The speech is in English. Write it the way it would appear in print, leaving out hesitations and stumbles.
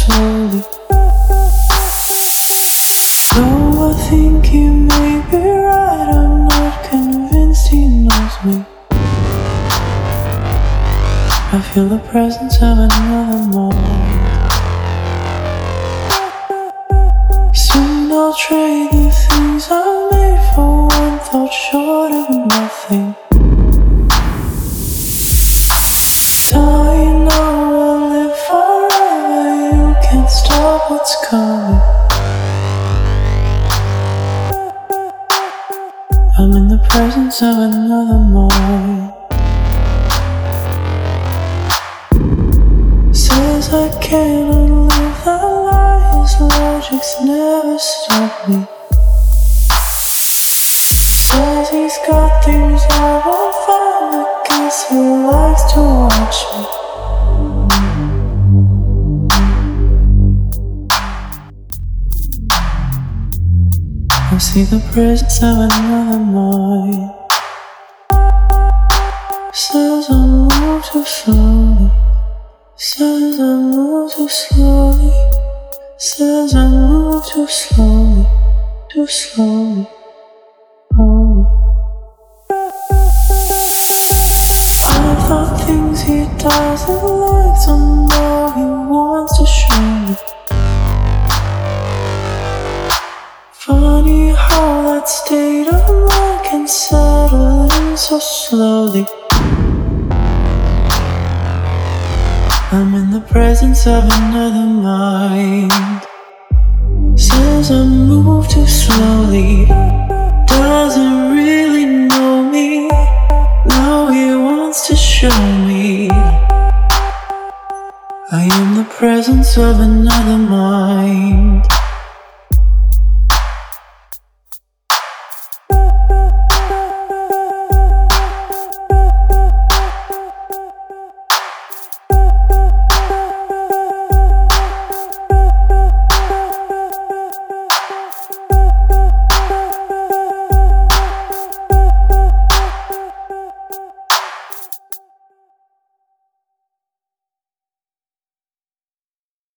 slowly. Though I think he may be right, I'm not convinced he knows me. I feel the presence of another mind. Soon I'll trade the things I've made for one thought short of nothing. Dying now, I'll live forever. You can't stop what's coming. I'm in the presence of another mind. Says I cannot live that lie. His logic's never stopped me. Says he's got things I won't find. I guess he likes to watch me. I see the presence of another mind. Says I move too slowly. Says I move too slowly. Says I move too slowly. Too slowly. Oh. I thought things he doesn't like, so now he wants to show me. Funny how that state of mind can settle in so slowly. I'm in the presence of another mind. Says I move too slowly. Doesn't really know me. Now he wants to show me. I am the presence of another mind.